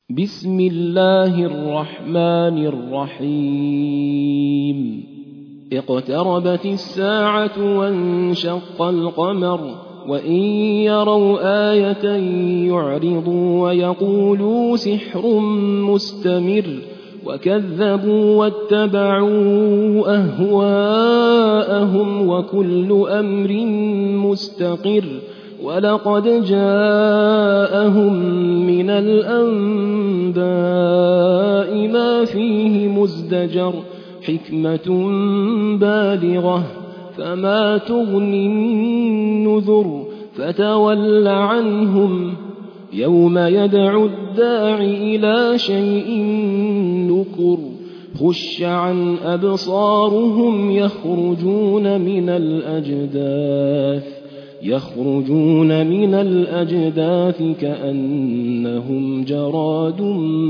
بسم الله الرحمن الرحيم اقتربت الساعة وانشق القمر وإن يروا آية يعرضوا ويقولوا سحر مستمر وكذبوا واتبعوا أهواءهم وكل أمر مستقر ولقد جاءهم من الأنباء ما فيه مزدجر حكمة بالغة فما تغني النذر فتول عنهم يوم يدعو الداع إلى شيء نكر خش عن أبصارهم يخرجون من الأجداث كأنهم جراد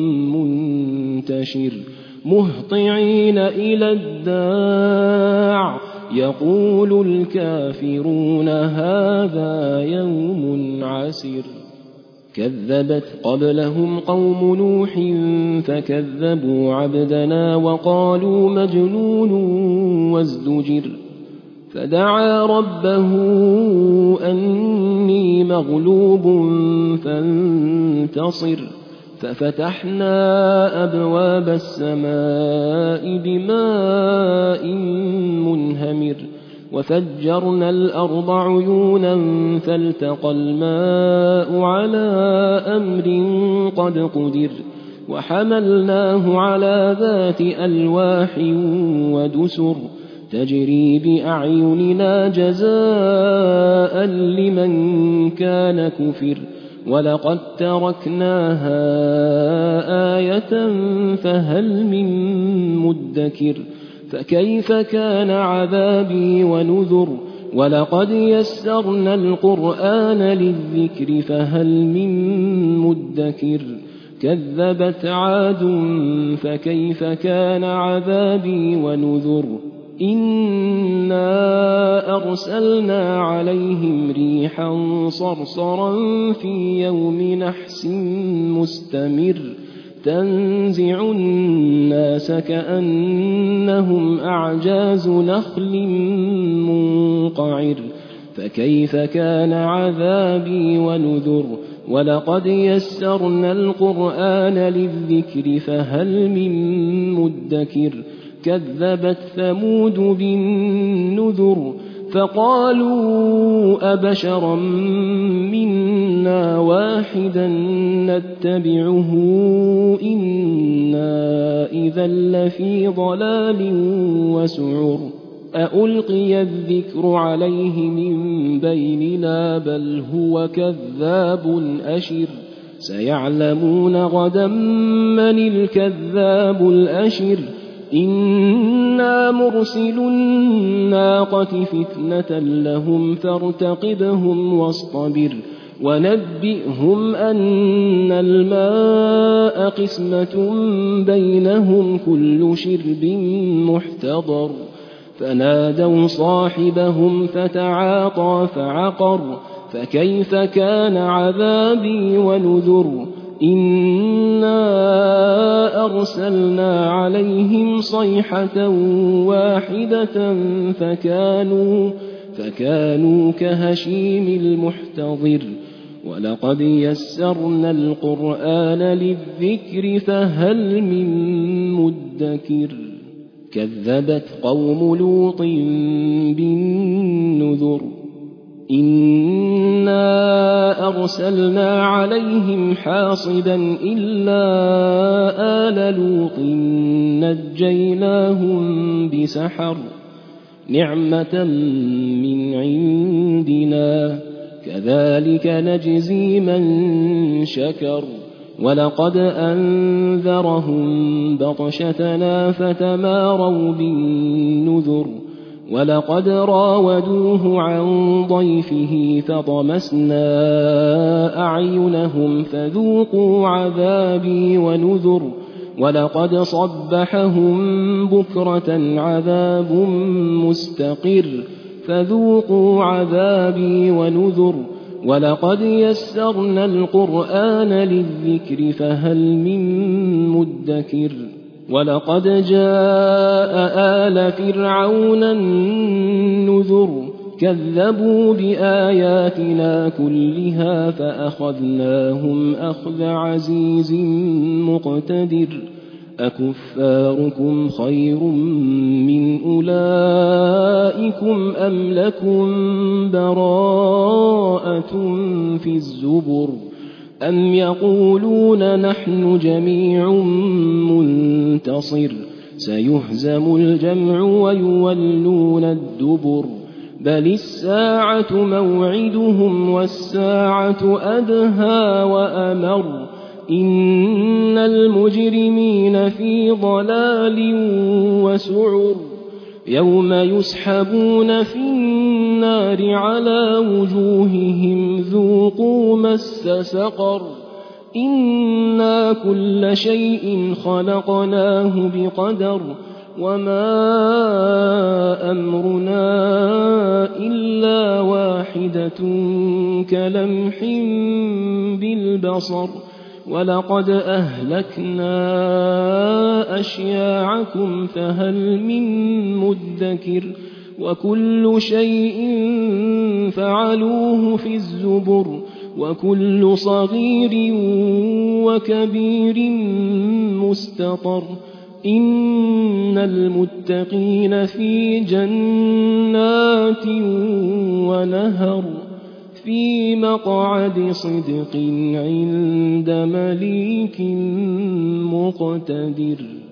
منتشر مهطعين إلى الداع يقول الكافرون هذا يوم عسر كذبت قبلهم قوم نوح فكذبوا عبدنا وقالوا مجنون وازدجر فدعا ربه أني مغلوب فانتصر ففتحنا أبواب السماء بماء منهمر وفجرنا الأرض عيونا فالتقى الماء على أمر قد قدر وحملناه على ذات ألواح ودسر تجري بأعيننا جزاء لمن كان كفر ولقد تركناها آية فهل من مدكر فكيف كان عذابي ونذر ولقد يسرنا القرآن للذكر فهل من مدكر كذبت عاد فكيف كان عذابي ونذر إنا أرسلنا عليهم ريحا صرصرا في يوم نحس مستمر تنزع الناس كأنهم أعجاز نخل منقعر فكيف كان عذابي ونذر ولقد يسرنا القرآن للذكر فهل من مدكر كذبت ثمود بالنذر فقالوا أبشرا منا واحدا نتبعه إنا إذا لفي ضلال وسعر أألقي الذكر عليه من بيننا بل هو كذاب أشر سيعلمون غدا من الكذاب الأشر إنا مرسل الناقة فتنة لهم فارتقبهم واصطبر ونبئهم أن الماء قسمة بينهم كل شرب محتضر فنادوا صاحبهم فتعاطى فعقر فكيف كان عذابي ونذر إنا أرسلنا عليهم صيحة واحدة فكانوا كهشيم المحتضر ولقد يسرنا القرآن للذكر فهل من مدكر كذبت قوم لوط بالنذر إنا أرسلنا عليهم حاصبا إلا آل لوط نجيناهم بسحر نعمة من عندنا كذلك نجزي من شكر ولقد أنذرهم بطشتنا فتماروا بالنذر ولقد راودوه عن ضيفه فطمسنا أعينهم فذوقوا عذابي ونذر ولقد صبحهم بكرة عذاب مستقر فذوقوا عذابي ونذر ولقد يسرنا القرآن للذكر فهل من مدكر ولقد جاء آل فرعون النذر كذبوا بآياتنا كلها فأخذناهم أخذ عزيز مقتدر أكفاركم خير من أولئكم أم لكم براءة في الزبر أم يقولون نحن جميع منتصر سيهزم الجمع ويولون الدبر بل الساعة موعدهم والساعة أدهى وأمر إن المجرمين في ضلال وسعر يوم يسحبون في النار على وجوههم ذوقوا مس سقر إنا كل شيء خلقناه بقدر وما أمرنا إلا واحدة كلمح بالبصر ولقد أهلكنا أشياعكم فهل من مدكر وكل شيء فعلوه في الزبر وكل صغير وكبير مستطر إن المتقين في جنات ونهر في مقعد صدق عند مليك مقتدر